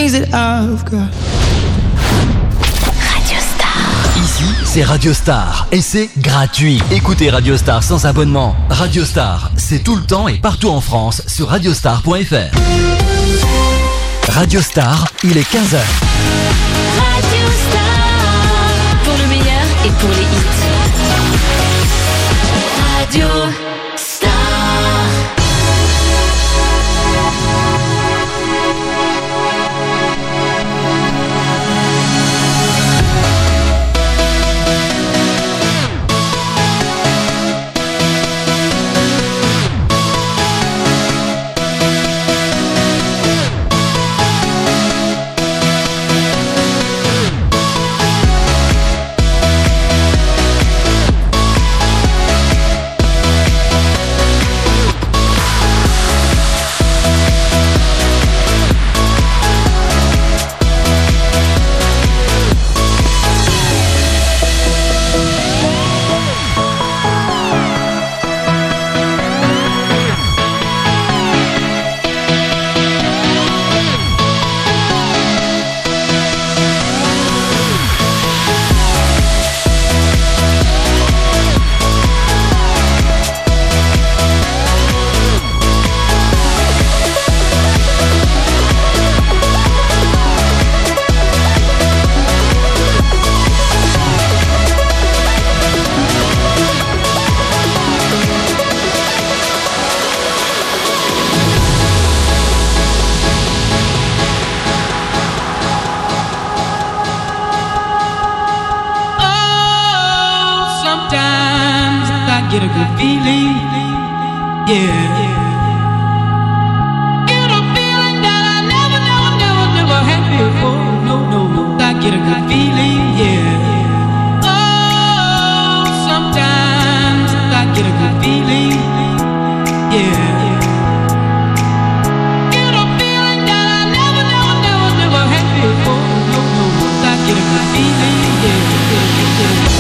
things that I've got. Radio Star. Ici, c'est Radio Star et c'est gratuit. Écoutez Radio Star sans abonnement. Radio Star, c'est tout le temps et partout en France sur radiostar.fr. Radio Star, il est 15h. Radio Star. Pour le meilleur et pour les hits. Radio Star. Get a good feeling, yeah. Get a feeling that I never had before. No, I get a good feeling, yeah. Oh, sometimes I get a good feeling, yeah. Get a feeling that I never had before. No, I get a good feeling, yeah.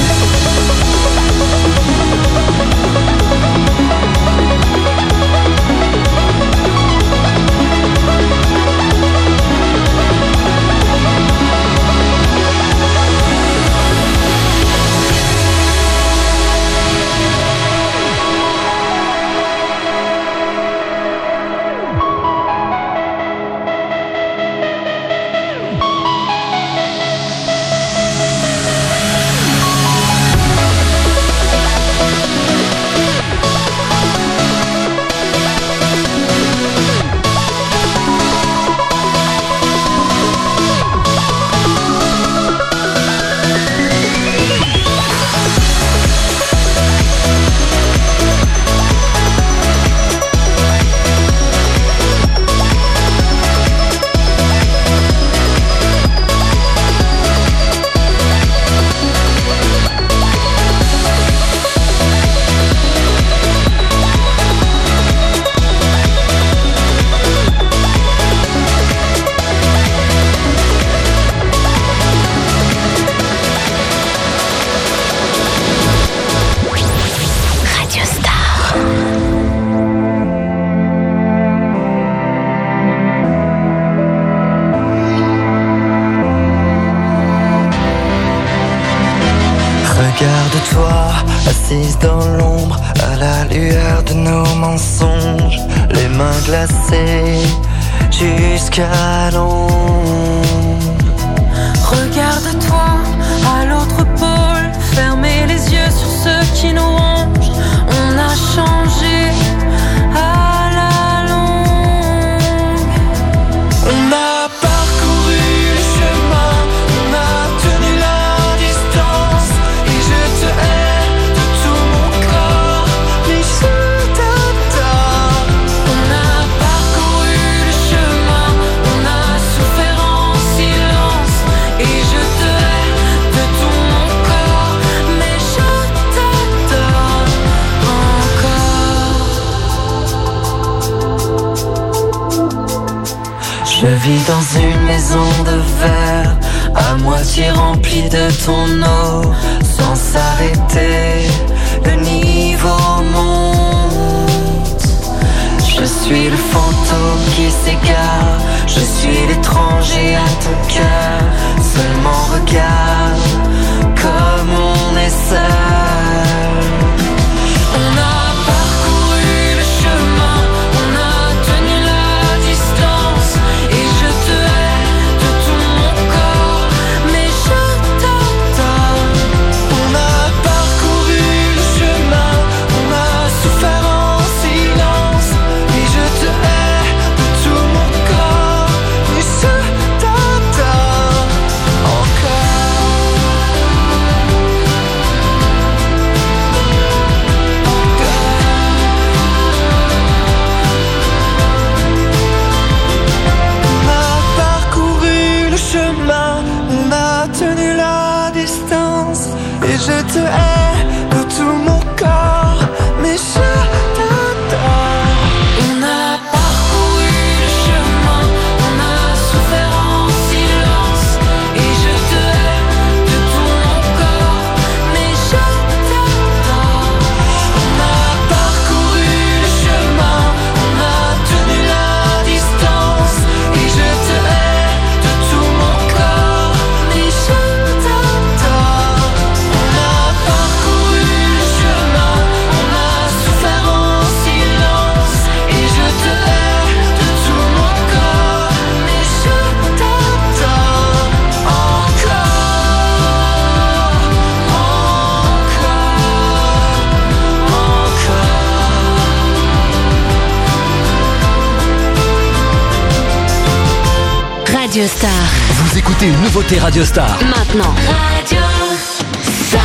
Regarde-toi, assise dans l'ombre, à la lueur de nos mensonges, les mains glacées jusqu'à l'ombre. Regarde-toi, à l'autre pôle, fermez les yeux sur ceux qui nous rongent. On a changé à la longue. On a parcouru le chemin, on a tenu la distance, et je te hais de tout mon corps, mais je t'adore. On a parcouru le chemin, on a souffert en silence, et je te hais de tout mon corps, mais je t'adore encore. Je vis dans une maison de verre, à moitié remplie de ton eau, sans s'arrêter, le niveau monte. Je suis le fantôme qui s'égare, je suis l'étranger Radio Star. Vous écoutez une nouveauté Radio Star. Maintenant. Radio Star.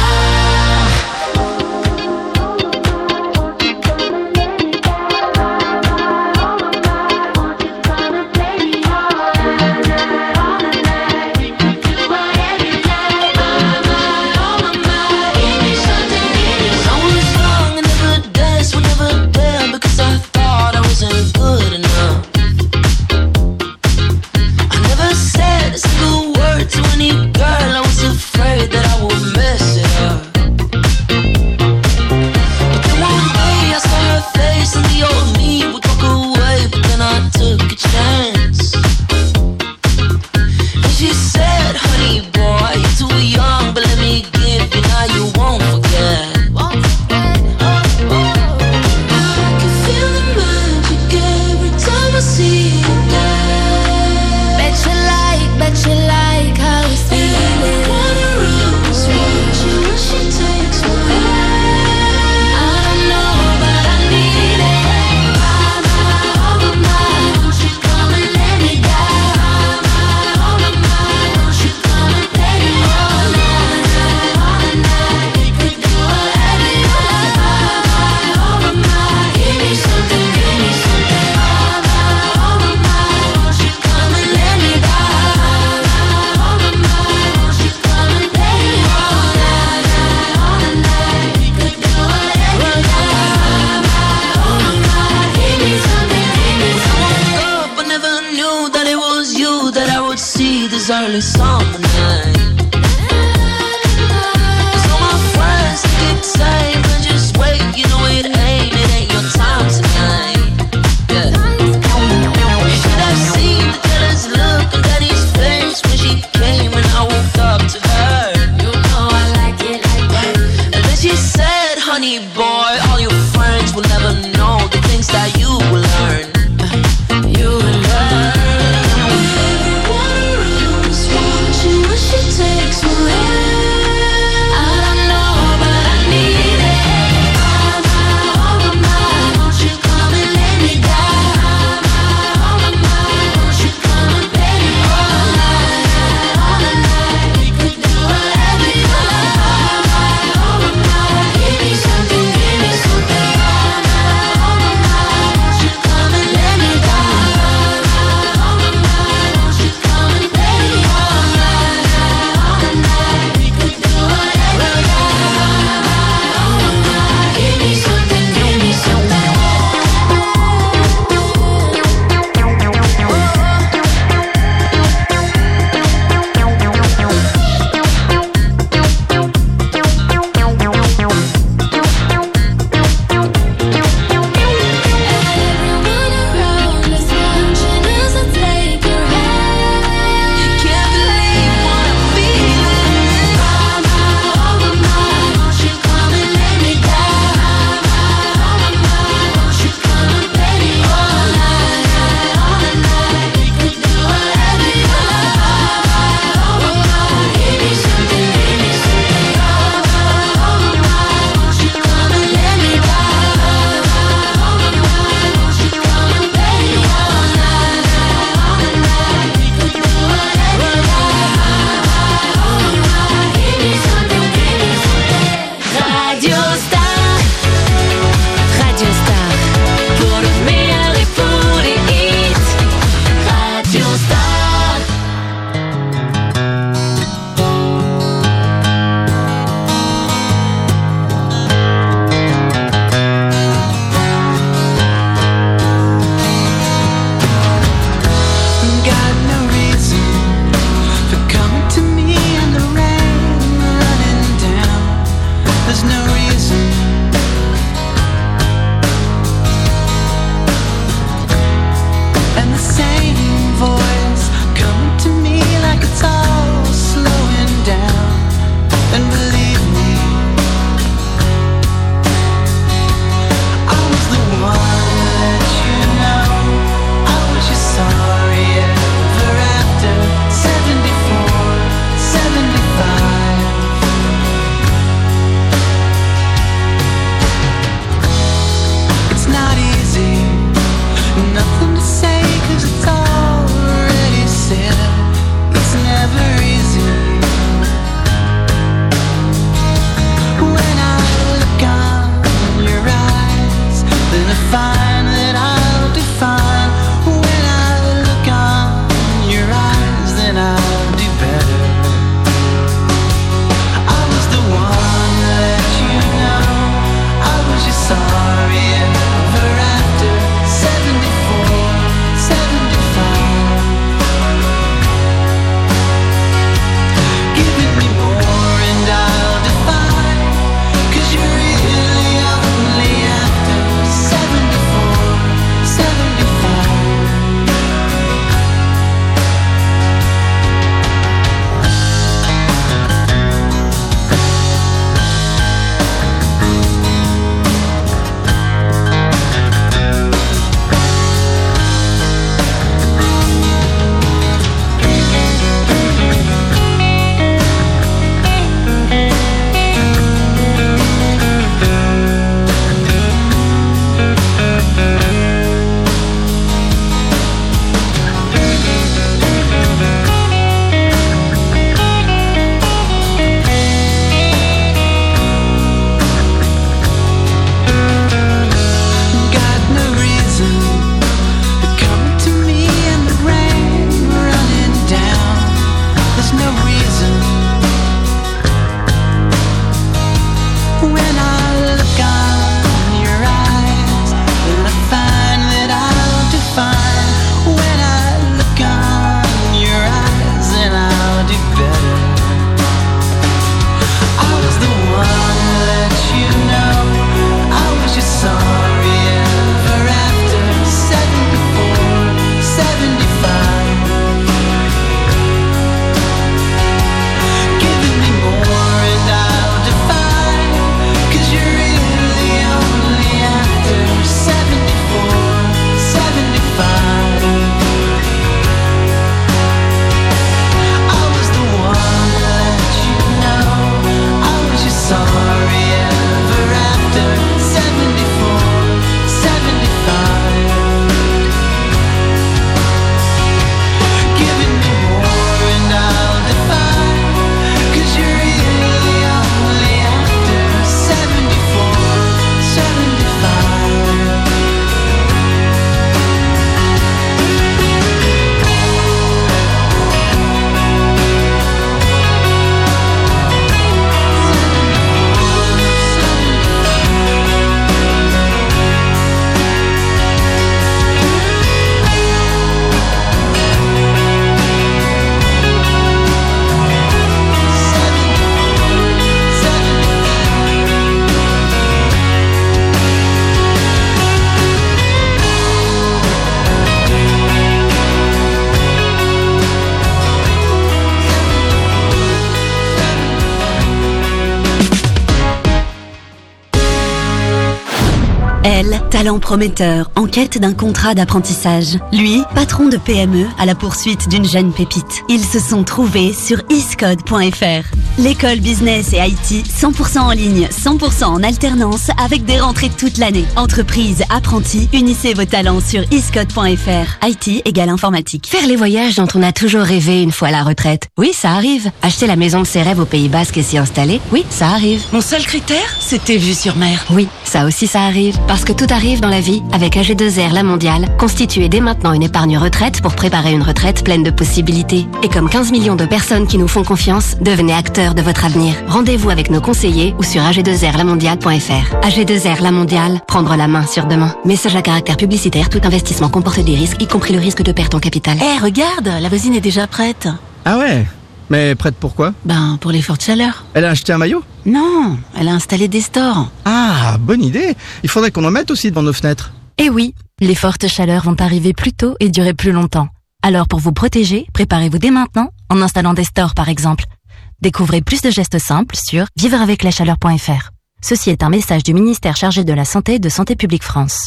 Elle, talent prometteur, en quête d'un contrat d'apprentissage. Lui, patron de PME à la poursuite d'une jeune pépite. Ils se sont trouvés sur iscode.fr. L'école business et IT 100% en ligne, 100% en alternance avec des rentrées toute l'année. Entreprise, apprentis, unissez vos talents sur iscode.fr. IT égale informatique. Faire les voyages dont on a toujours rêvé une fois à la retraite. Oui, ça arrive. Acheter la maison de ses rêves au Pays Basque et s'y installer. Oui, ça arrive. Mon seul critère, c'était vue sur mer. Oui, ça aussi ça arrive. Parce que tout arrive dans la vie. Avec AG2R La Mondiale, constituez dès maintenant une épargne retraite pour préparer une retraite pleine de possibilités. Et comme 15 millions de personnes qui nous font confiance, devenez acteurs de votre avenir. Rendez-vous avec nos conseillers ou sur ag2rlamondiale.fr. AG2R La Mondiale, prendre la main sur demain. Message à caractère publicitaire, tout investissement comporte des risques, y compris le risque de perte en capital. Regarde, la voisine est déjà prête. Ah ouais? Mais prête pour quoi? Pour les fortes chaleurs. Elle a acheté un maillot? Non, elle a installé des stores. Ah, bonne idée. Il faudrait qu'on en mette aussi devant nos fenêtres. Eh oui, les fortes chaleurs vont arriver plus tôt et durer plus longtemps. Alors pour vous protéger, préparez-vous dès maintenant en installant des stores par exemple. Découvrez plus de gestes simples sur vivreaveclachaleur.fr. Ceci est un message du ministère chargé de la Santé et de Santé publique France.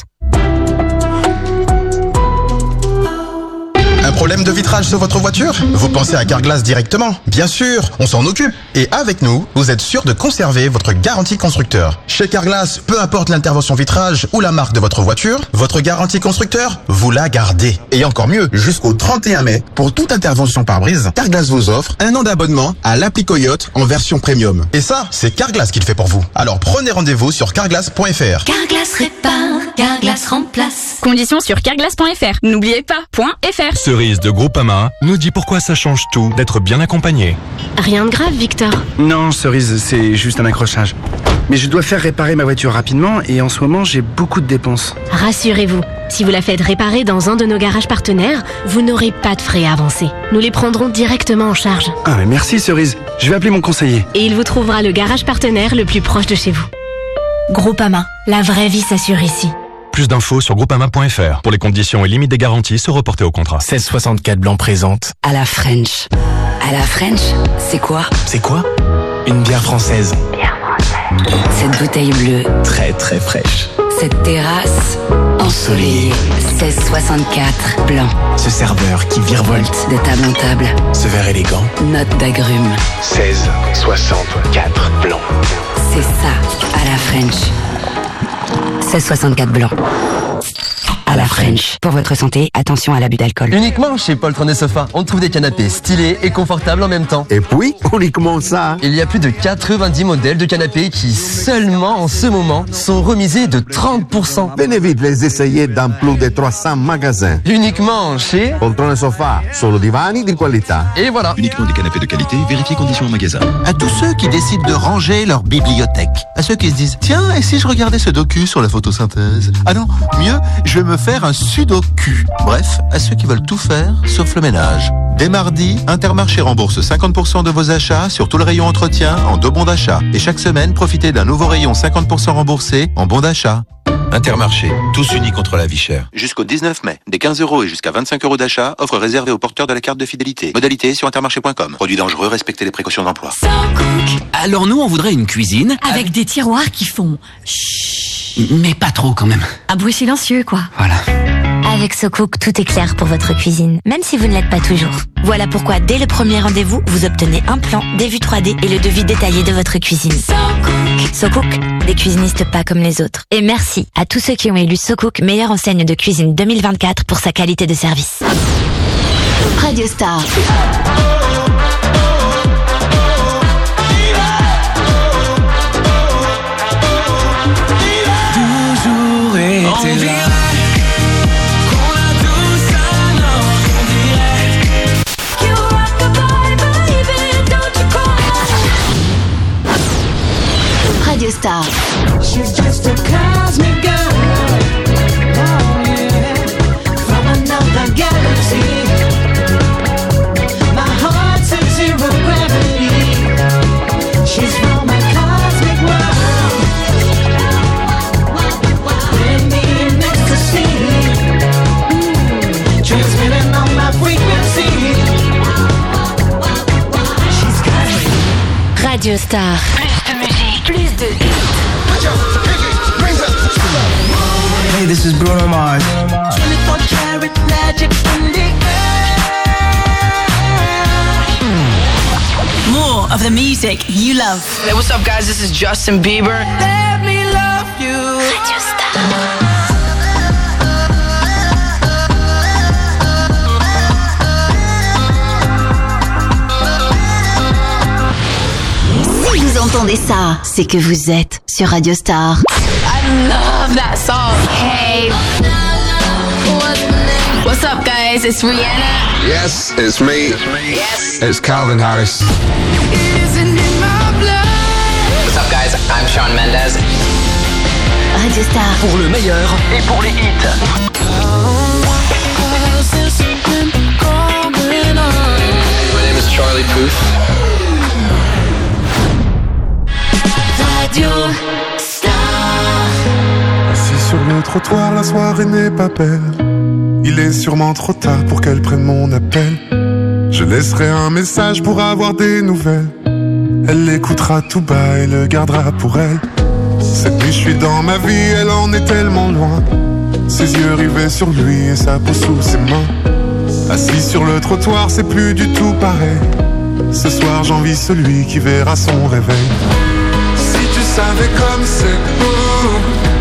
Un problème de vitrage sur votre voiture? Vous pensez à Carglass directement? Bien sûr, on s'en occupe. Et avec nous, vous êtes sûr de conserver votre garantie constructeur. Chez Carglass, peu importe l'intervention vitrage ou la marque de votre voiture, votre garantie constructeur, vous la gardez. Et encore mieux, jusqu'au 31 mai, pour toute intervention pare-brise, Carglass vous offre un an d'abonnement à l'appli Coyote en version premium. Et ça, c'est Carglass qui le fait pour vous. Alors prenez rendez-vous sur carglass.fr. Carglass répare, Carglass remplace. Conditions sur carglass.fr. N'oubliez pas, .fr. Cerise de Groupama nous dit pourquoi ça change tout d'être bien accompagné. Rien de grave, Victor. Non, Cerise, c'est juste un accrochage. Mais je dois faire réparer ma voiture rapidement et en ce moment, j'ai beaucoup de dépenses. Rassurez-vous, si vous la faites réparer dans un de nos garages partenaires, vous n'aurez pas de frais à avancer. Nous les prendrons directement en charge. Ah, mais merci, Cerise. Je vais appeler mon conseiller. Et il vous trouvera le garage partenaire le plus proche de chez vous. Groupama, la vraie vie s'assure ici. Plus d'infos sur groupama.fr. Pour les conditions et limites des garanties, se reporter au contrat. 1664 Blanc présente. À la French. À la French, c'est quoi? C'est quoi? Une bière française. Cette bouteille bleue. Très très fraîche. Cette terrasse ensoleillée. 1664 Blanc. Ce serveur qui virevolte de table en table. Ce verre élégant. Note d'agrumes. 1664 Blanc. C'est ça, à la French. 1664 Blanc. À la French. Pour votre santé, attention à l'abus d'alcool. Uniquement chez Poltron et Sofa, on trouve des canapés stylés et confortables en même temps. Et puis, uniquement ça. Il y a plus de 90 modèles de canapés qui, seulement en ce moment, sont remisés de 30%. Venez vite les essayer dans plus de 300 magasins. Uniquement chez Poltron et Sofa, solo divani di qualità. Et voilà. Uniquement des canapés de qualité, vérifiez conditions en magasin. À tous ceux qui décident de ranger leur bibliothèque. À ceux qui se disent, tiens, et si je regardais ce docu sur la photosynthèse? Ah non, mieux, je vais me faire un sudoku. Bref, à ceux qui veulent tout faire, sauf le ménage. Dès mardi, Intermarché rembourse 50% de vos achats sur tout le rayon entretien en 2 bons d'achat. Et chaque semaine, profitez d'un nouveau rayon 50% remboursé en bons d'achat. Intermarché, tous unis contre la vie chère. Jusqu'au 19 mai, des 15 € et jusqu'à 25 € d'achat, offre réservée aux porteurs de la carte de fidélité. Modalité sur intermarché.com. Produit dangereux, respectez les précautions d'emploi. Alors nous, on voudrait une cuisine avec des tiroirs qui font chut. Mais pas trop quand même. Un bruit silencieux, quoi. Voilà. Avec SoCook, tout est clair pour votre cuisine, même si vous ne l'êtes pas toujours. Voilà pourquoi, dès le premier rendez-vous, vous obtenez un plan, des vues 3D et le devis détaillé de votre cuisine. SoCook, des cuisinistes pas comme les autres. Et merci à tous ceux qui ont élu SoCook meilleure enseigne de cuisine 2024 pour sa qualité de service. Radio Star. Toujours été là. Radio Star. She's just a cosmic girl, oh yeah, from another galaxy. My heart says zero gravity. She's from a cosmic world, in the ecstasy, transmitting on my frequency. She's cosmic. Radio Star. Plus de musique, plus de hits. everybody, this is Bruno Mars. 24 karat magic in the air. More of the music you love. Hey, what's up, guys? This is Justin Bieber. Let me love you. Radio Star. Si vous entendez ça, c'est que vous êtes sur Radio Star. I love that song. Hey. What's up, guys? It's Rihanna. Yes, it's me. Yes. It's Calvin Harris. What's up, guys? I'm Shawn Mendes. Radio Star. Pour le meilleur et pour les hits. My name is Charlie Puth. Radio Star. Assis sur le trottoir, la soirée n'est pas belle. Il est sûrement trop tard pour qu'elle prenne mon appel. Je laisserai un message pour avoir des nouvelles. Elle l'écoutera tout bas et le gardera pour elle. Cette nuit je suis dans ma vie, elle en est tellement loin. Ses yeux rivés sur lui et sa peau sous ses mains. Assis sur le trottoir, c'est plus du tout pareil. Ce soir j'envie celui qui verra son réveil. Si tu savais comme c'est beau,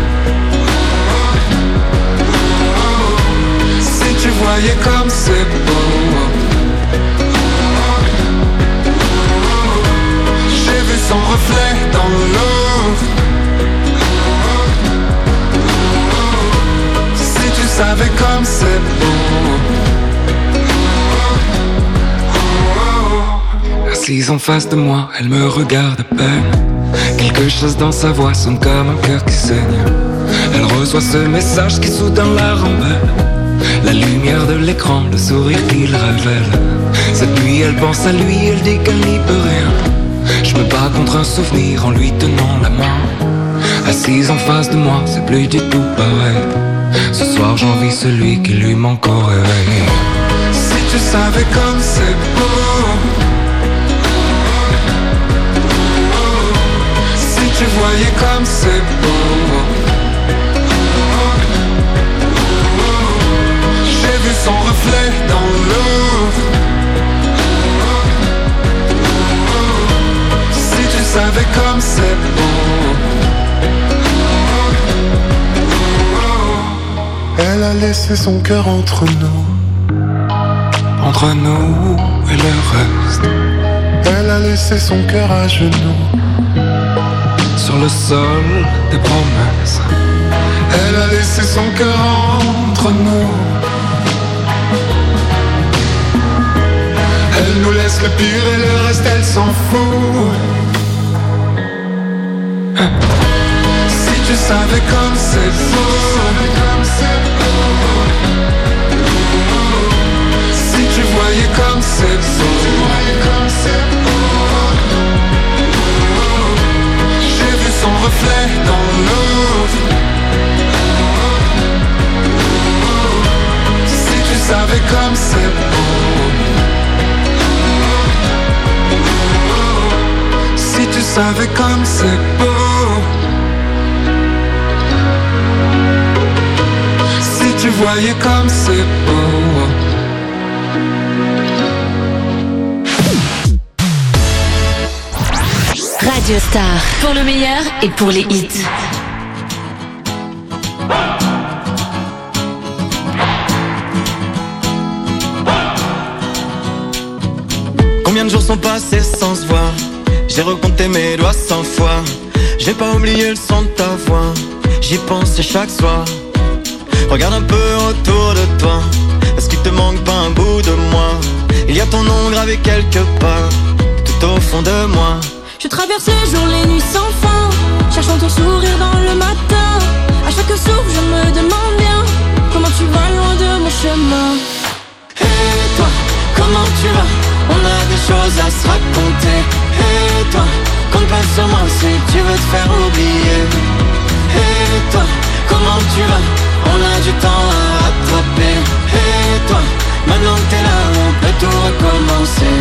si tu voyais comme c'est beau. J'ai vu son reflet dans l'eau. Si tu savais comme c'est beau. Assise en face de moi, elle me regarde à peine. Quelque chose dans sa voix sonne comme un cœur qui saigne. Elle reçoit ce message qui soudain la rembelle. La lumière de l'écran, le sourire qu'il révèle. Cette nuit elle pense à lui, elle dit qu'elle n'y peut rien. Je me bats contre un souvenir en lui tenant la main. Assise en face de moi, c'est plus du tout pareil. Ce soir j'envie celui qui lui manque au réveil. Si tu savais comme c'est beau. Si tu voyais comme c'est beau. J'ai vu son reflet dans l'eau. Si tu savais comme c'est beau. Elle a laissé son cœur entre nous. Entre nous et le reste. Elle a laissé son cœur à genoux. Sur le sol des promesses. Elle a laissé son cœur entre nous. Elle nous laisse le pire et le reste elle s'en fout. Si tu savais comme c'est beau. Si tu voyais comme c'est beau. J'ai vu son reflet dans l'eau. Si tu savais comme c'est beau. Si tu savais comme c'est beau. Si tu voyais comme c'est beau. Radio Star. Pour le meilleur et pour les hits. Combien de jours sont passés sans se voir? J'ai recompté mes doigts 100 fois. J'ai pas oublié le son de ta voix. J'y pense chaque soir. Regarde un peu autour de toi. Est-ce qu'il te manque pas un bout de moi? Il y a ton nom gravé quelque part, tout au fond de moi. Je traverse les jours, les nuits sans fin, cherchant ton sourire dans le matin. À chaque souffle, je me demande bien comment tu vas loin de mon chemin. Et toi, comment tu vas? On a des choses à se raconter. Et toi, compte pas sur moi si tu veux te faire oublier. Et toi, comment tu vas? On a du temps à rattraper. Et toi, maintenant que t'es là, on peut tout recommencer.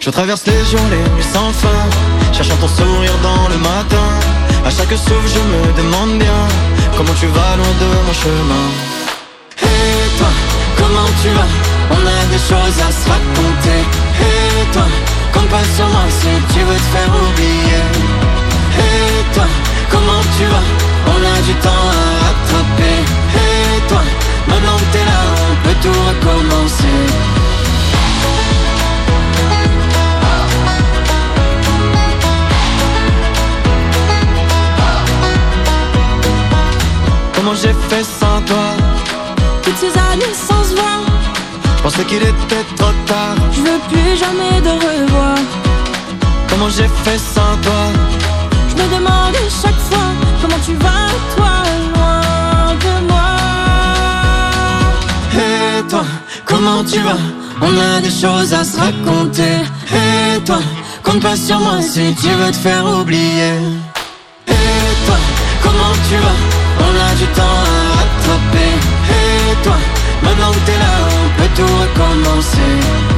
Je traverse les jours, les nuits sans fin, cherchant ton sourire dans le matin. À chaque souffle je me demande bien comment tu vas loin de mon chemin. Et toi, comment tu vas? On a des choses à se raconter. Et toi, compte pas sur moi si tu veux te faire oublier. Et toi, comment tu vas? On a du temps à rattraper. Et toi, maintenant que t'es là, on peut tout recommencer. Comment j'ai fait sans toi? Toutes ces années sans se voir, je pensais qu'il était trop tard. je veux plus jamais de revoir. Comment j'ai fait sans toi? Je me demande chaque fois comment tu vas, toi, loin de moi. Et toi, comment tu vas? On a des choses à se raconter. Et toi, compte pas sur moi si tu veux te faire oublier. Et toi, comment tu vas? On a du temps à rattraper. Et toi, maintenant que t'es là, on peut tout recommencer.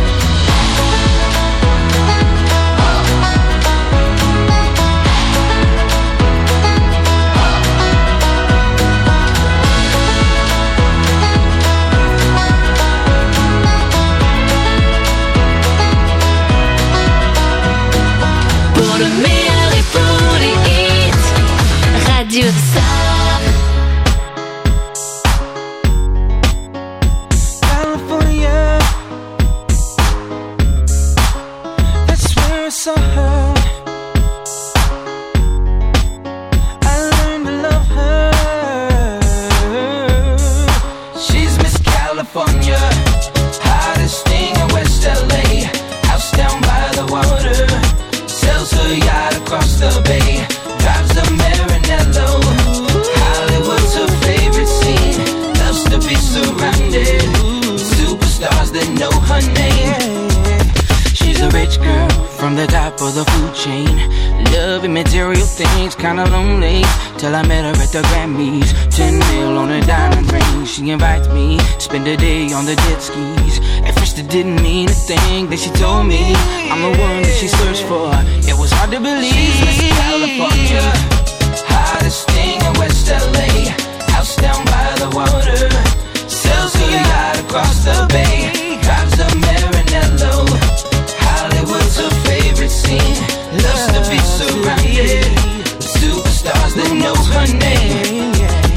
Pour le meilleur et pour les hits, Radio Star. California, that's where I saw her. I learned to love her. She's Miss California, hottest thing in West LA. House down by the water, sells her yacht across the bay, drives a Maranello. Hollywood's her favorite scene, loves to be surrounded superstars that know her name. She's a rich girl from the top of the food chain, loving material things, kinda lonely, till I met her at the Grammys. 10 mil on a diamond ring, she invites me, spend a day on the jet skis. At first it didn't mean a thing, then she told me I'm the one that she searched for. It was hard to believe. She's Miss California, hottest thing in West LA. House down by the water, sells her yacht across the bay, drives a Maranello. Hollywood's her favorite scene, loves to be surrounded with superstars that know her name.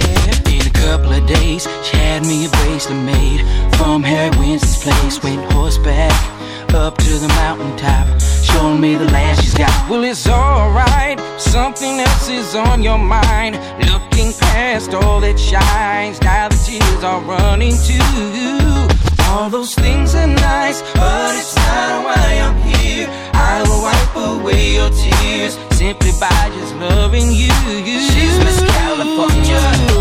In a couple of days, she had me a bracelet made from Harry Winston's place. Went horseback up to the mountaintop, showing me the land she's got. Well, it's alright, something else is on your mind. Looking past all that shines, now the tears are running too. All those things are nice, but it's not why I'm here. I will wipe away your tears simply by just loving you. She's Miss California,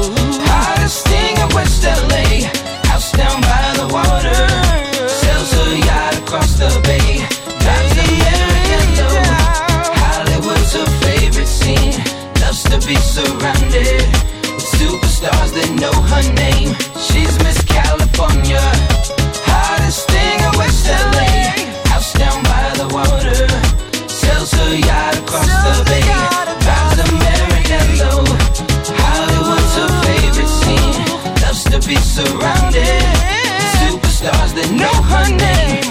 hottest thing in West LA. House down by the water, sells her yacht across the bay, drives a Maranello. Hollywood's her favorite scene, loves to be surrounded with superstars that know her name. She's Miss California, hottest thing in West LA. House down by the water, sells her yacht across the bay, drives a Maranello. Hollywood's her favorite scene, loves to be surrounded with superstars that know her name.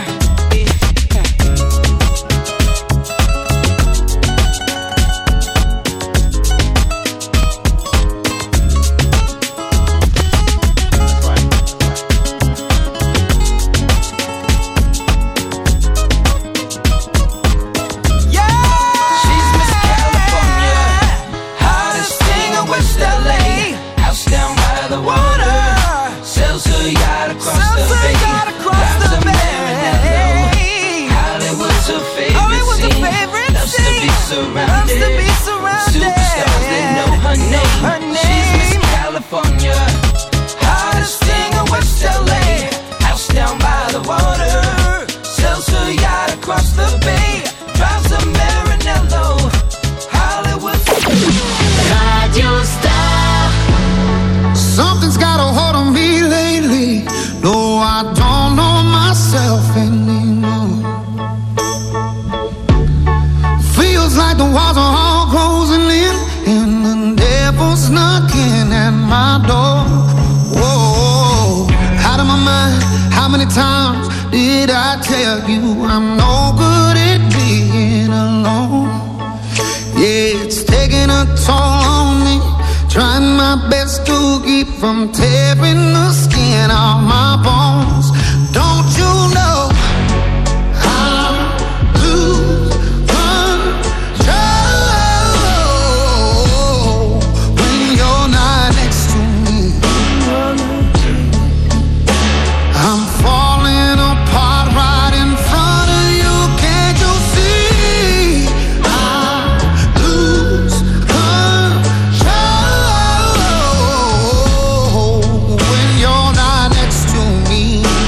like the walls are all closing in, and the devil's knocking at my door. Whoa, out of my mind. How many times did I tell you I'm no good at being alone? Yeah, it's taking a toll on me, trying my best to keep from tearing the skin off my bones. Don't you know I lose control when you're not next to me? I'm falling apart right in front of you. Can't you see? I lose control when you're not next to me.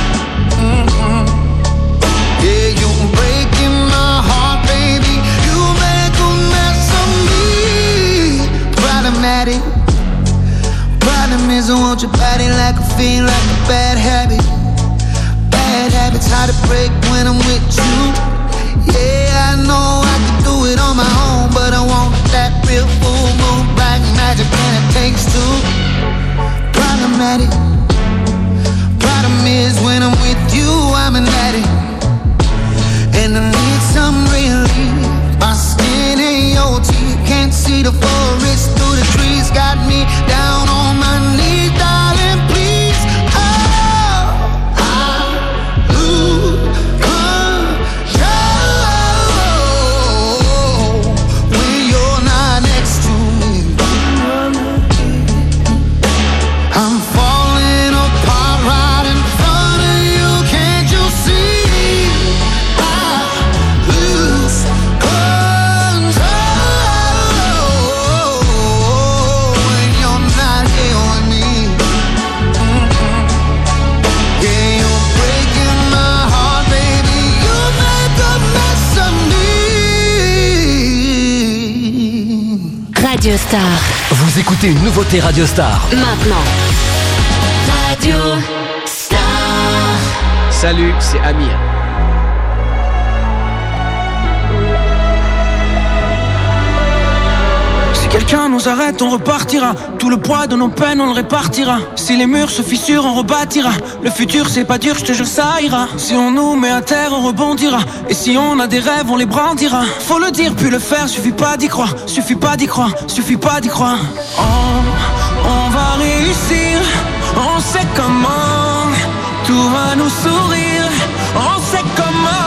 Yeah, you're breaking my heart, baby. You make a mess of me. Problematic. Problem is I want your body like a fiend, like a bad habit. Bad habits hard to break when I'm with you. Yeah, I know I can do it on my own, but I want that real full moon black magic, and it takes two. Problematic. Problem is when I'm with you, I'm an addict, and I need some relief. My skin ain't your teeth, can't see the forest through the trees. Got me down on my knees, darling, please. Oh, I lose control when you're not next to me. I'm falling apart right in front of you. Can't you see? I lose control when you're not here with me. Yeah, you're breaking my heart, baby. You make a mess of me. Radio Star. Vous écoutez une nouveauté Radio Star. Maintenant. Radio Star. Salut, c'est Amir. Si quelqu'un nous arrête, on repartira. Tout le poids de nos peines, on le répartira. Si les murs se fissurent, on rebâtira. Le futur, c'est pas dur, je te jure, ça ira. Si on nous met à terre, on rebondira. Et si on a des rêves, on les brandira. Faut le dire, puis le faire, suffit pas d'y croire. Suffit pas d'y croire, suffit pas d'y croire. On va réussir, on sait comment. Tout va nous sourire, on sait comment.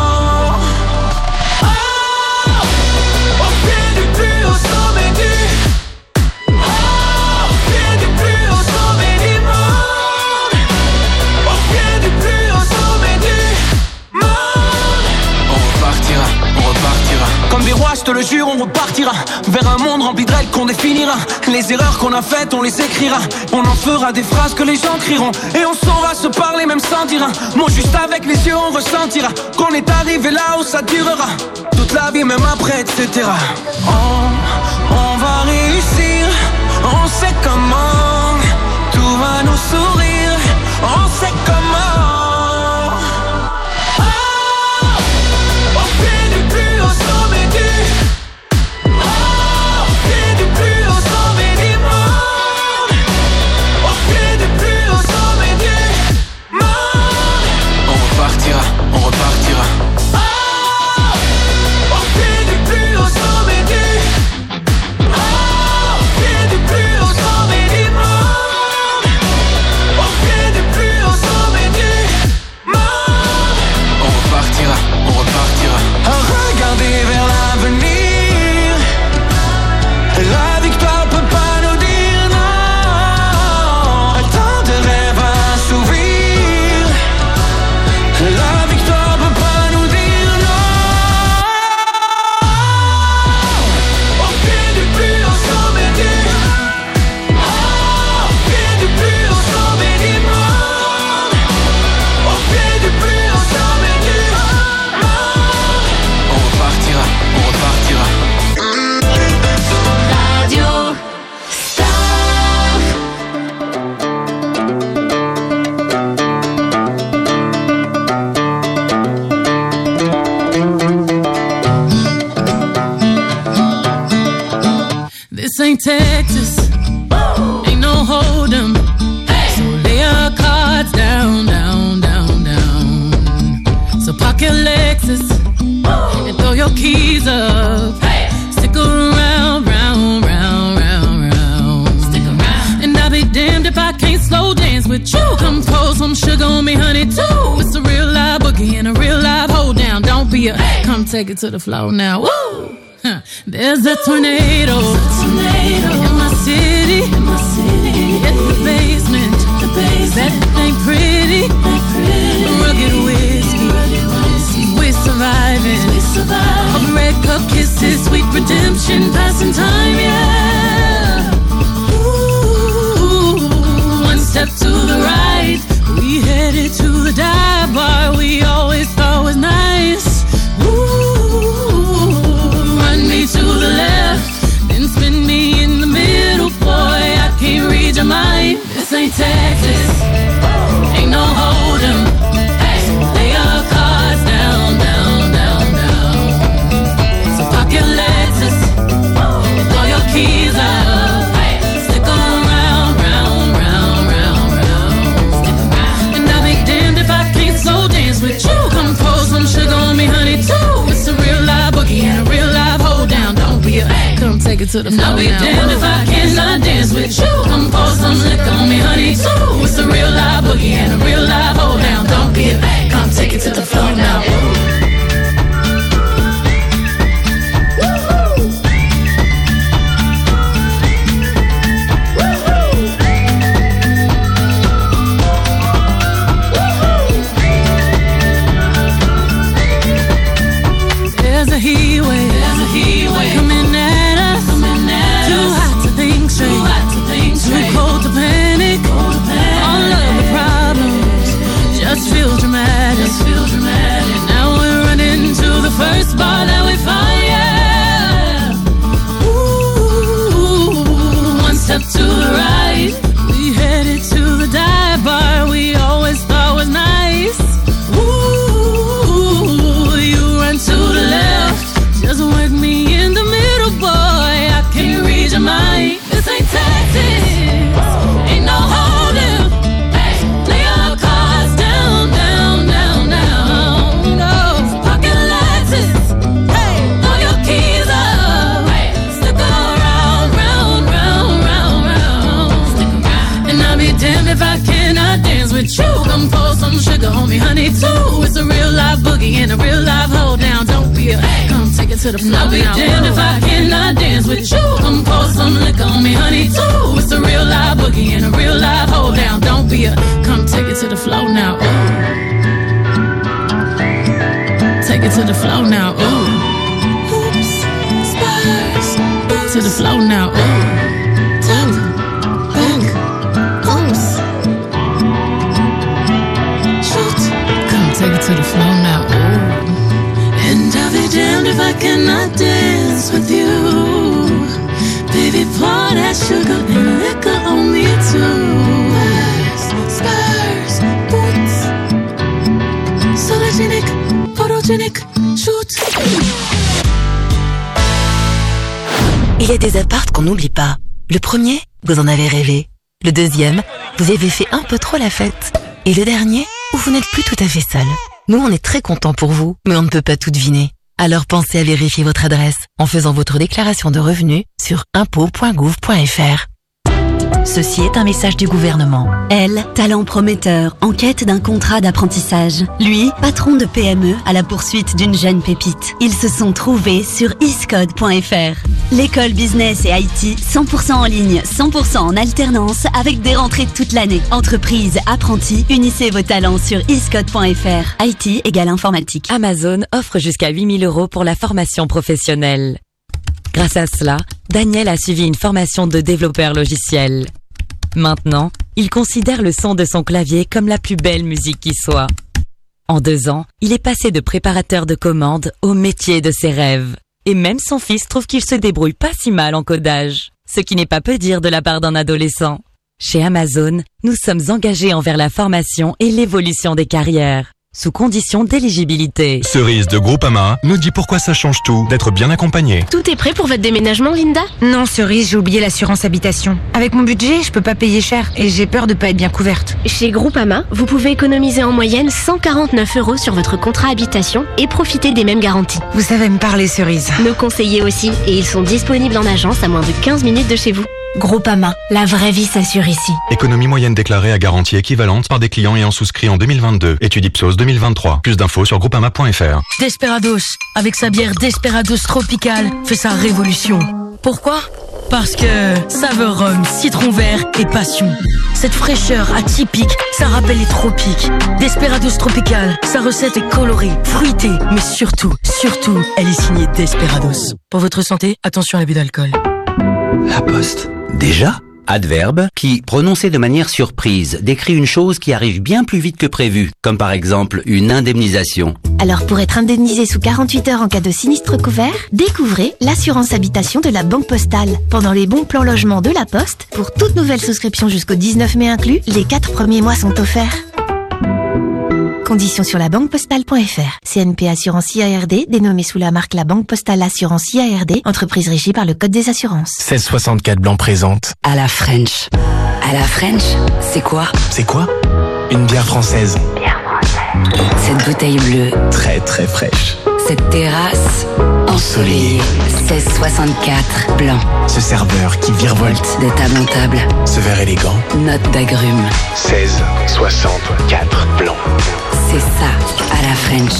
Au pied du plus haut sommet du. Au pied du plus haut sommet du monde. Au pied du plus haut sommet du monde. On repartira, on repartira. Comme des rois, je te le jure, on repartira vers un monde rempli de règles qu'on définira. Les erreurs qu'on a faites, on les écrira. On en fera des phrases que les gens crieront. Et on saura se parler même sans dire un mot. Juste avec les yeux, on ressentira qu'on est arrivé là où ça durera toute la vie, même après, etc. On va réussir, on sait comment. Tout va nous sourire, on sait comment. Au pied du plus haut sommet du. Au pied du plus haut sommet du monde. Au pied du plus haut sommet du monde. On repartira, on repartira. Au pied du plus haut sommet du. Au pied du plus haut sommet du monde. Au This ain't Texas, ain't no hold 'em. So lay your cards down, down, down, down. So park your Lexus and throw your keys up. Stick around, round, round, round, round. Stick around. And I'll be damned if I can't slow dance with you. Come pour some sugar on me, honey, too. It's a real live boogie and a real live hold down. Don't be a come take it to the floor now. Woo! There's a tornado in my city, in the basement. That ain't pretty. Rugged whiskey, we're surviving. All red cup kisses, sweet redemption, passing time, yeah. Ooh, one step to the right, we headed to the dive bar we always thought was nice. To the left, then spin me in the middle, boy, I can't read your mind. This ain't Texas, ain't no hold 'em. So lay your cards down, down, down, down. So park your Lexus and throw your keys up. Stick around, round, round, round, round. And I'll be damned if I can't slow dance with you. Come pour some sugar on me, honey, too. It's a real live boogie and a real live hold down. Don't be a come take it to the floor. I'll be damned if I cannot dance with you. Come pour some liquor on me, honey, too. It's a real live boogie and a real live hold down. Don't be a come take it to the floor now. There's a heat wave coming at us. Too hot to think straight, too cold to panic. All of the problems just feel dramatic. Now we're running to the first bar that we find, yeah. Ooh, one step to the right, we headed to the dive bar we always thought was nice. Ooh, you run to the left, just work me in the middle, boy, I can't read your mind. This ain't Texas, ain't no hold'em. Lay your cards down, down, down, down. No, pocket Lexus, throw your keys up. Stick around, round, round, round, round. And I'll be damned if I cannot dance with you. Come pour some sugar on me, honey, too. It's a real live boogie and a real live hold down. Don't be a come take it to the floor. I'll be damned if I cannot dance with you. Come pour some liquor on me, honey, too. It's a real live boogie and a real live hold down. Don't be a come take it to the floor now. Ooh. Take it to the floor now. Ooh. Oops, spurs. To the floor now. Ooh. Top, back, oops. Shoot. Come take it to the floor now. Ooh. And I'll be damned if I cannot dance with you. Baby, pour that sugar and liquor on me too. Spurs, boots. Sologenic, photogenic, shoot. Il y a des apparts qu'on n'oublie pas. Le premier, vous en avez rêvé. Le deuxième, vous avez fait un peu trop la fête. Et le dernier, où vous n'êtes plus tout à fait seul. Nous, on est très contents pour vous, mais on ne peut pas tout deviner. Alors pensez à vérifier votre adresse en faisant votre déclaration de revenus sur impôts.gouv.fr. Ceci est un message du gouvernement. Elle, talent prometteur, en quête d'un contrat d'apprentissage. Lui, patron de PME à la poursuite d'une jeune pépite. Ils se sont trouvés sur iscode.fr. L'école business et IT 100% en ligne, 100% en alternance avec des rentrées toute l'année. Entreprise, apprentis, unissez vos talents sur iscode.fr. IT égale informatique. Amazon offre jusqu'à 8 000 € pour la formation professionnelle. Grâce à cela, Daniel a suivi une formation de développeur logiciel. Maintenant, il considère le son de son clavier comme la plus belle musique qui soit. En 2 ans, il est passé de préparateur de commandes au métier de ses rêves. Et même son fils trouve qu'il se débrouille pas si mal en codage. Ce qui n'est pas peu dire de la part d'un adolescent. Chez Amazon, nous sommes engagés envers la formation et l'évolution des carrières. sous condition d'éligibilité. Cerise de Groupama nous dit pourquoi ça change tout d'être bien accompagné. Tout est prêt pour votre déménagement, Linda? Non, Cerise, j'ai oublié l'assurance habitation. Avec mon budget, je peux pas payer cher et j'ai peur de pas être bien couverte. Chez Groupama, vous pouvez économiser en moyenne 149 € sur votre contrat habitation et profiter des mêmes garanties. Vous savez me parler, Cerise. Nos conseillers aussi, et ils sont disponibles en agence à moins de 15 minutes de chez vous. Groupama, la vraie vie s'assure ici. Économie moyenne déclarée à garantie équivalente par des clients ayant souscrit en 2022. Étude Ipsos 2023. Plus d'infos sur groupama.fr. Desperados, avec sa bière Desperados Tropical, fait sa révolution. Pourquoi ? Parce que saveur rhum, citron vert et passion. Cette fraîcheur atypique, ça rappelle les tropiques. Desperados Tropical, sa recette est colorée, fruitée, mais surtout, elle est signée Desperados. Pour votre santé, attention à l'abus d'alcool. La Poste. Déjà ? Adverbe qui, prononcé de manière surprise, décrit une chose qui arrive bien plus vite que prévu, comme par exemple une indemnisation. Alors pour être indemnisé sous 48 heures en cas de sinistre couvert, découvrez l'assurance habitation de la Banque Postale. Pendant les bons plans logement de la Poste, pour toute nouvelle souscription jusqu'au 19 mai inclus, les 4 premiers mois sont offerts. Conditions sur labanquepostale.fr. CNP Assurance IARD, dénommée sous la marque La Banque Postale Assurance IARD, entreprise régie par le Code des assurances. 1664 Blanc présente. À la French. À la French, c'est quoi? C'est quoi? Une bière française. Cette bouteille bleue. Très très fraîche. Cette terrasse ensoleillée. 1664 Blanc. Ce serveur qui virevolte de table en table. Ce verre élégant. Note d'agrumes. 1664 Blanc. C'est ça, à la French.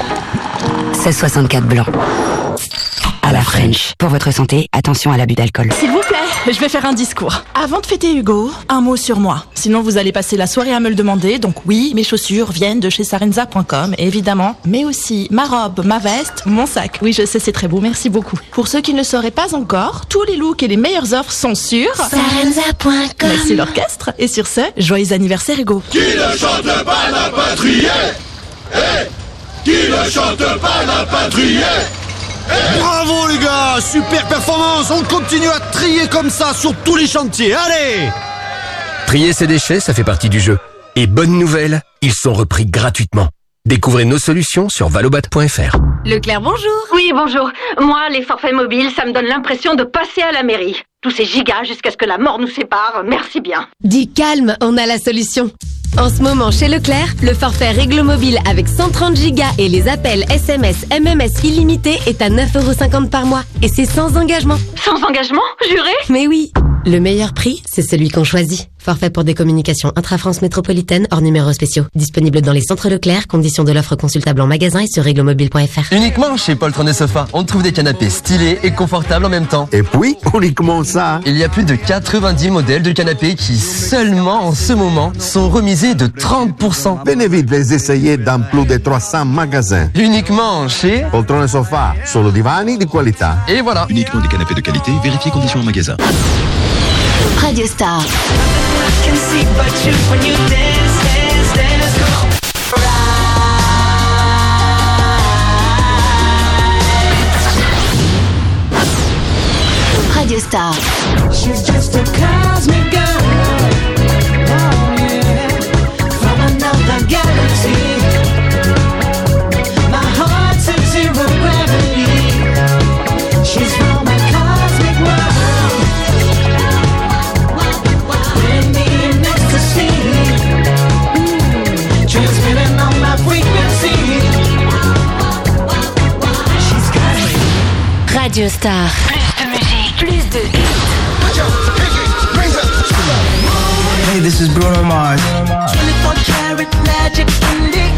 1664 Blanc. À la French. Pour votre santé, attention à l'abus d'alcool. S'il vous plaît, je vais faire un discours. Avant de fêter Hugo, un mot sur moi. Sinon, vous allez passer la soirée à me le demander. Donc oui, mes chaussures viennent de chez sarenza.com, évidemment. Mais aussi ma robe, ma veste, mon sac. Oui, je sais, c'est très beau. Merci beaucoup. Pour ceux qui ne le sauraient pas encore, tous les looks et les meilleures offres sont sur sarenza.com. Merci l'orchestre. Et sur ce, joyeux anniversaire Hugo. Qui ne chante pas la patrie? Qui ne chante pas la patrie? Bravo les gars, super performance, on continue à trier comme ça sur tous les chantiers, allez! Trier ses déchets, ça fait partie du jeu. Et bonne nouvelle, ils sont repris gratuitement. Découvrez nos solutions sur valobat.fr. Leclerc, bonjour. Oui, bonjour. Moi, les forfaits mobiles, ça me donne l'impression de passer à la mairie. Tous ces gigas jusqu'à ce que la mort nous sépare, merci bien. Dis calme, on a la solution. En ce moment, chez Leclerc, le forfait Réglo Mobile avec 130 Go et les appels SMS, MMS illimités est à 9,50 € par mois. Et c'est sans engagement. Sans engagement? Juré? Mais oui. Le meilleur prix, c'est celui qu'on choisit. Forfait pour des communications intra-France métropolitaine hors numéros spéciaux. Disponible dans les centres Leclerc, conditions de l'offre consultable en magasin et sur réglomobile.fr. Uniquement chez Poltron et Sofa, on trouve des canapés stylés et confortables en même temps. Et puis, uniquement ça. Il y a plus de 90 modèles de canapés qui, seulement en ce moment, sont remisés de 30%. Venez vite les essayer dans plus de 300 magasins. Uniquement chez Poltron et Sofa, solo divani di qualità. Et voilà. Uniquement des canapés de qualité, vérifiez conditions en magasin. Radio Star. Radio Star. She's just a cosmic girl. Oh yeah. From another galaxy. My heart's at zero gravity. She's from a cosmic world. With me in ecstasy. Transmitting on my frequency. She's cosmic. Radio Star. Plus de Hey, this is Bruno Mars. 24 karat magic in the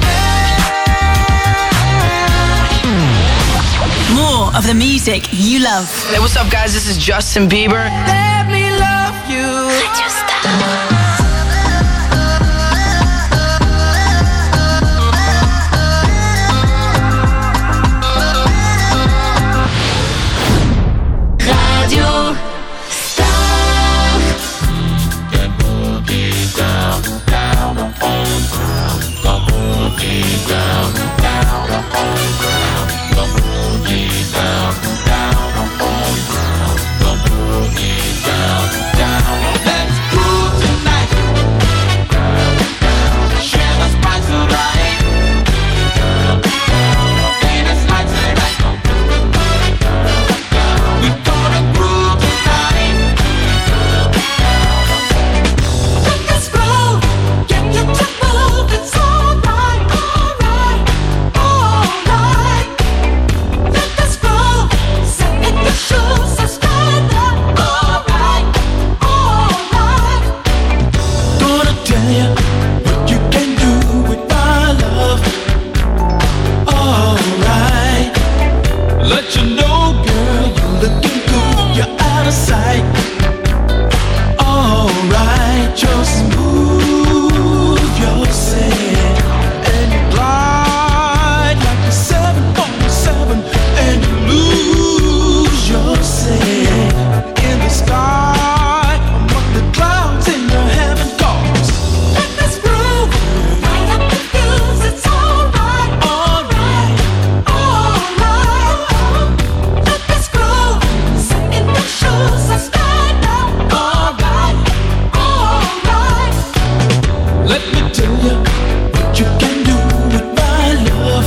air. More of the music you love. Hey, what's up, guys? This is Justin Bieber. Let me love you. Radio Star. out of sight. Alright, just move yourself and you glide like a 747 and you lose yourself in the sky among the clouds in your heaven calls. Let this groove light up the fuse. It's alright, alright, alright. Let this groove sit in your shoes and stand up. Alright, alright. Let me tell you what you can do with my love.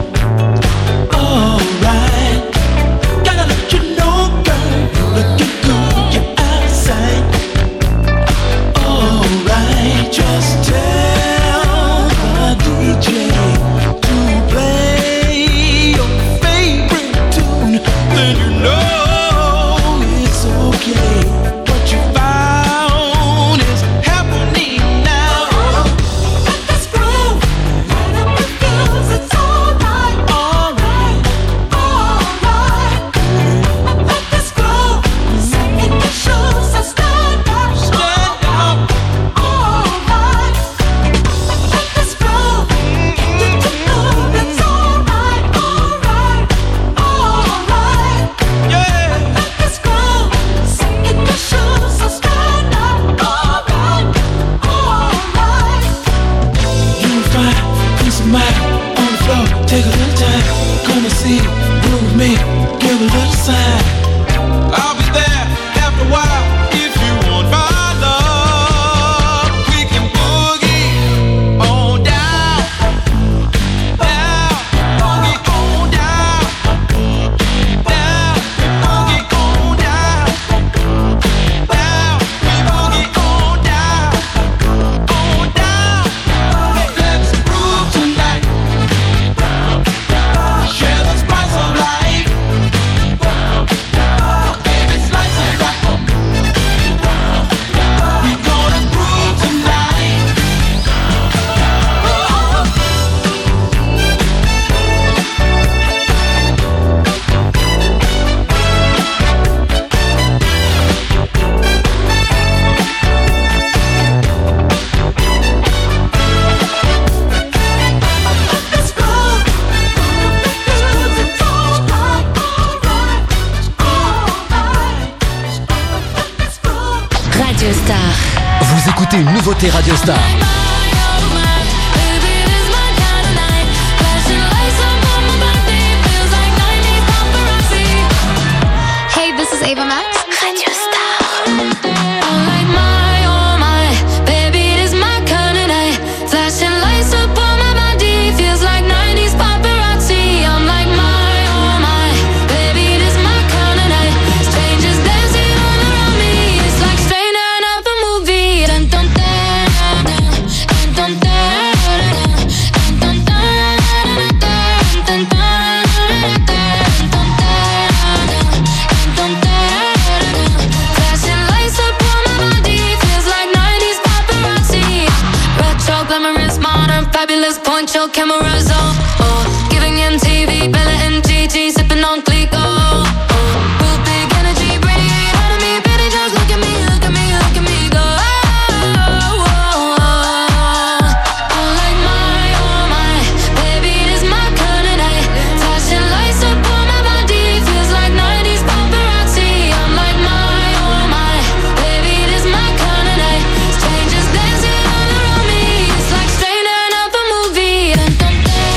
Alright, gotta let you know, girl, you're looking good, you're outside. Alright, just tell the DJ to play your favorite tune, then you know it's okay. What you found is happening now. Let this groove light up the fuse. It's alright, alright, alright. Let this groove sit in your shoes and stand up, stand up. Alright, let this groove get you to move. It's alright, alright, alright. Yeah, let this groove sit in your shoes and stand up. Alright, alright. You find peace of mind on the floor. Take a little time, come and see, groove with me, give a little sign. I'll be there after a while if you want my love. We can boogie on down, down, boogie on down, down, boogie on down, down, we boogie on down, on down. Let's groove tonight. Share the spice of life. Baby, slice it right. We gonna groove tonight. Let's go. It's alright, alright, alright. Radio Star. Vous écoutez une nouveauté Radio Star. Hey, this is Ava Max. Radio Star. Fabulous poncho cameras on, oh, giving MTV, Bella and Gigi, sipping on Clico, oh, real big energy, radiate out of me, baby, just look at me, look at me, look at me go, oh, oh, oh. I'm like my, oh my, baby, it is my kind of night, flashing lights up on my body, feels like 90s paparazzi. I'm like my, oh my, baby, it is my kind of night, strangers dancing all around me, it's like straight out of a movie.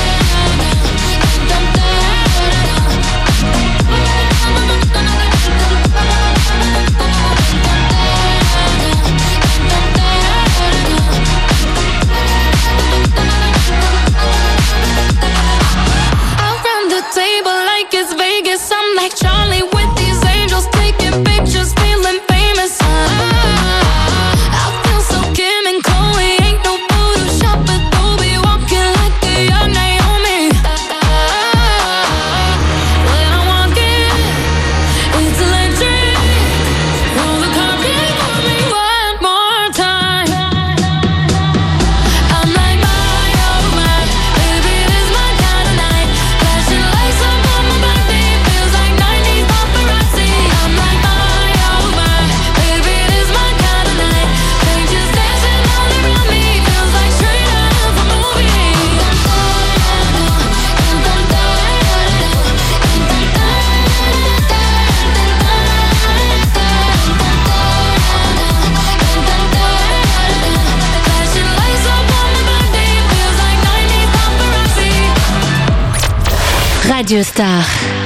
Radio Star.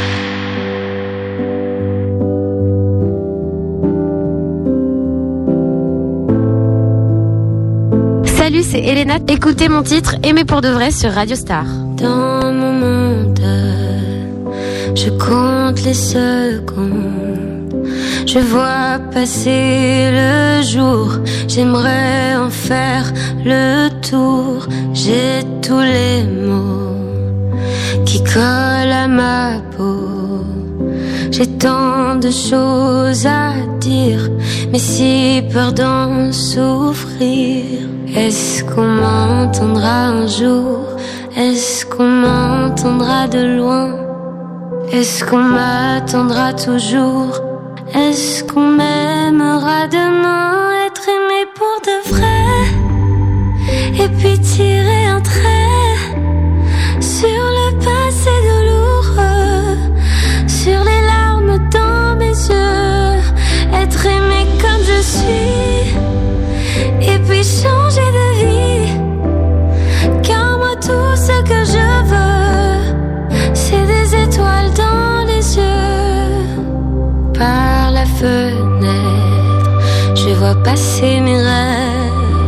Salut, c'est Elena. Écoutez mon titre Aimer pour de vrai sur Radio Star. Dans mon monde, je compte les secondes. Je vois passer le jour. J'aimerais en faire le tour. J'ai tous les mots qui collent à ma peau. J'ai tant de choses à dire, mais si peur d'en souffrir. Est-ce qu'on m'entendra un jour? Est-ce qu'on m'entendra de loin? Est-ce qu'on m'attendra toujours? Est-ce qu'on m'aimera demain? Être aimé pour de vrai, et puis tirer un trait sur le passé douloureux, sur les larmes dans mes yeux. Être aimé comme je suis, et puis changer de vie. Car moi tout ce que je veux, c'est des étoiles dans les yeux. Par la fenêtre, je vois passer mes rêves.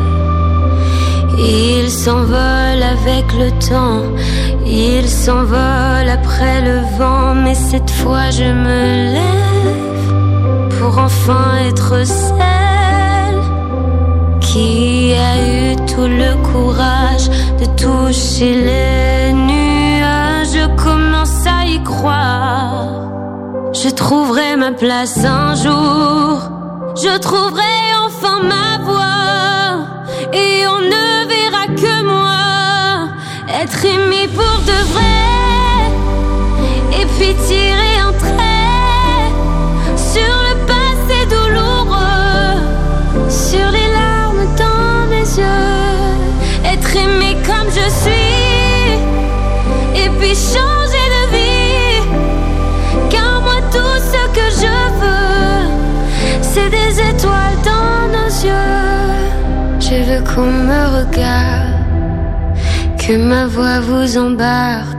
Ils s'envolent avec le temps, ils s'envolent après le vent. Mais cette fois je me lève pour enfin être celle qui a eu tout le courage de toucher les nuages. Je commence à y croire. Je trouverai ma place un jour. Je trouverai enfin ma voie. Et on ne verra que moi. Être aimé pour de vrai. Et puis tirer un trait sur le passé douloureux, sur les larmes dans mes yeux. Être aimé comme je suis, et puis changer de vie. Car moi tout ce que je veux, c'est des étoiles dans nos yeux. Je veux qu'on me regarde, que ma voix vous embarque.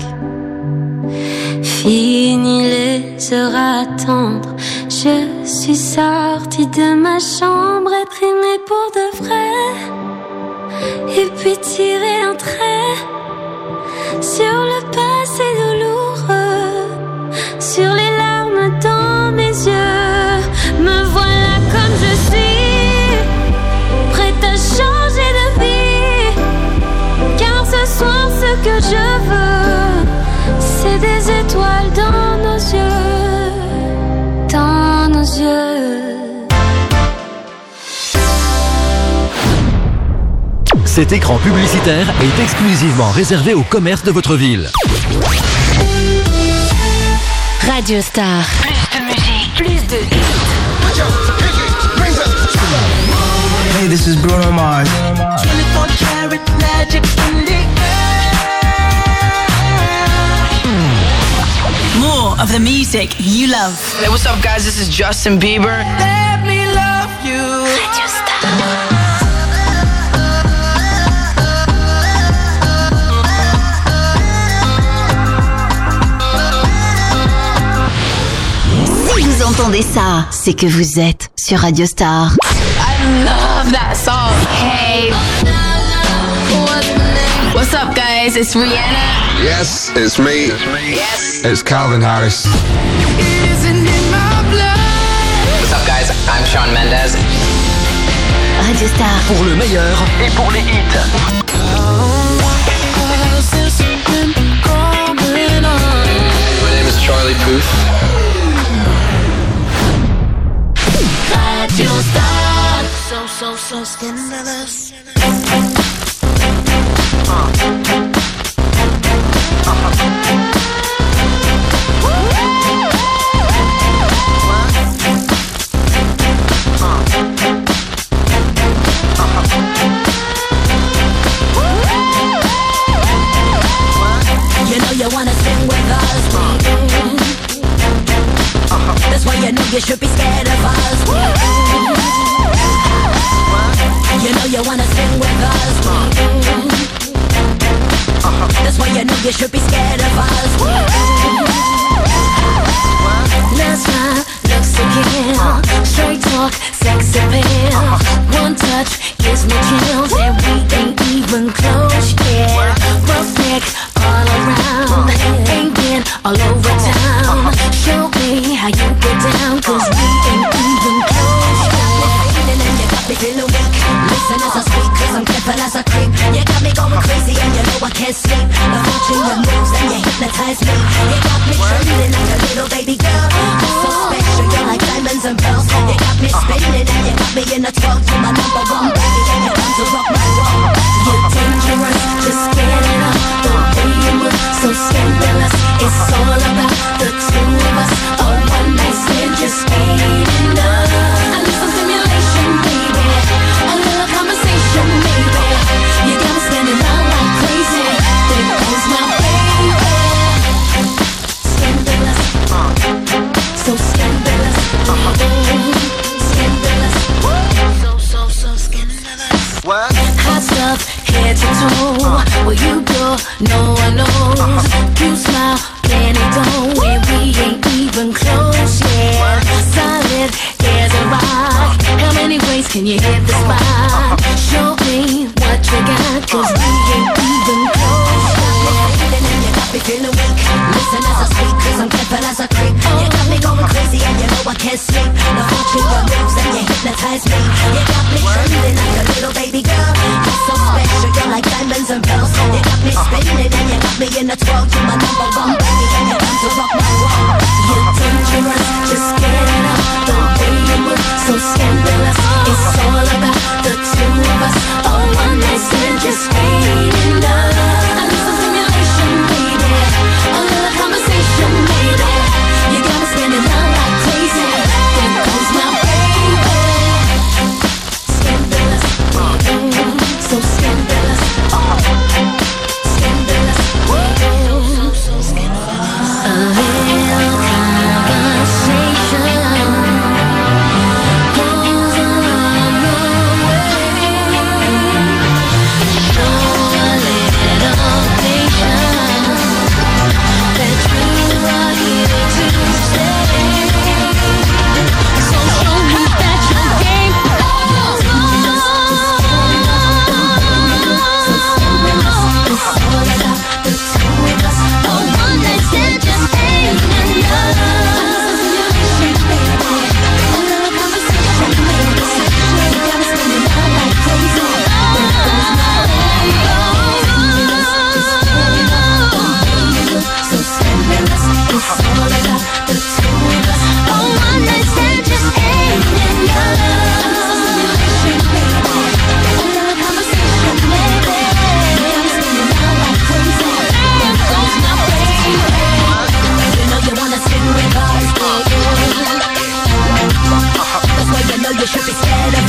Fini les heures à attendre, je suis sortie de ma chambre. Être aimée pour de vrai, et puis tirer un trait sur le passé douloureux, sur les larmes dans mes yeux. Me voilà comme je suis, prête à changer de vie. Car ce soir ce que je veux, c'est des étoiles dans nos yeux, dans nos yeux. Cet écran publicitaire est exclusivement réservé au commerce de votre ville. Radio Star. Plus de musique, plus de hits. Hey, this is Bruno Mars. 24 karat magic in the More of the music you love. Hey, what's up, guys? This is Justin Bieber. Let me love you. Radio Star. Si vous entendez ça, c'est que vous êtes sur Radio Star. I love that song. Hey. What's up, guys? It's Rihanna. Yes, it's me. Yes. It's Calvin Harris. What's up, guys? I'm Shawn Mendes. Radio Star. Pour le meilleur Et pour les hits. My name is Charlie Puth. Radio Star. So scandalous. You know you wanna sing with us. That's why you know you should be scared of us. You know you wanna sing with us. That's why you know you should be scared of us. smile, looks to kill. Straight talk, sex appeal. One touch gives me chills, and we ain't even close yet. Roughneck all around, ain't been all over town. Show me how you get down, cause we ain't even close yet. And you got me feeling weak. Listen as I speak, cause I'm careful as I creep. You got me going crazy and you know I can't sleep. I'm watching your moves and you hypnotize me. You got me trembling like a little baby girl. You're so special, you're like diamonds and pearls. You got me spinning and you got me in a 12. You're my number one baby and you come to rock my world. You're dangerous, just get it up. The way you move, so scandalous. It's all about the two of us. A one night stand just ain't enough. I need some stimulation, baby. A little conversation, maybe. You got me spinning around like crazy. There goes my baby. Scandalous, so scandalous. Scandalous, so scandalous. What? Hot stuff, head to toe. Where you go, no one knows. You smile, plenty dough, and we ain't even close yet. Solid as a rock. How many ways can you hit the spot? Show me what you got, cause we ain't even close yet. And you got me feeling weak. Listen as I speak, cause I'm careful as I creep. You got me going crazy and you know I can't sleep. Now watching your moves and you hypnotize me. You got me trembling like a little baby girl. You're so special, you're like diamonds and pearls. You got me spinning and you got me in a 12. You're my number one baby and you come to rock my world. You're dangerous, just get it up. The way you move, so scandalous. It's all about the two of us. A one night stand just ain't enough. I need some stimulation, baby. A little conversation, baby. You got me spinning around like crazy. There goes my baby. Scandalous, so scandalous. Scandalous, so scandalous. A little conversation goes a long way. Show a little patience that you are here to stay. So show me that your game goes on. It's all about the two of us. A one night stand just ain't enough. A little conversation, baby. You got me spinning around like crazy. There goes my baby. So scandalous. It's all about the two of us. A one night stand just ain't enough. A little conversation, baby. You got me spinning around like crazy. There goes my baby. You know you wanna spin reverse, baby. That's why you know you should be scared of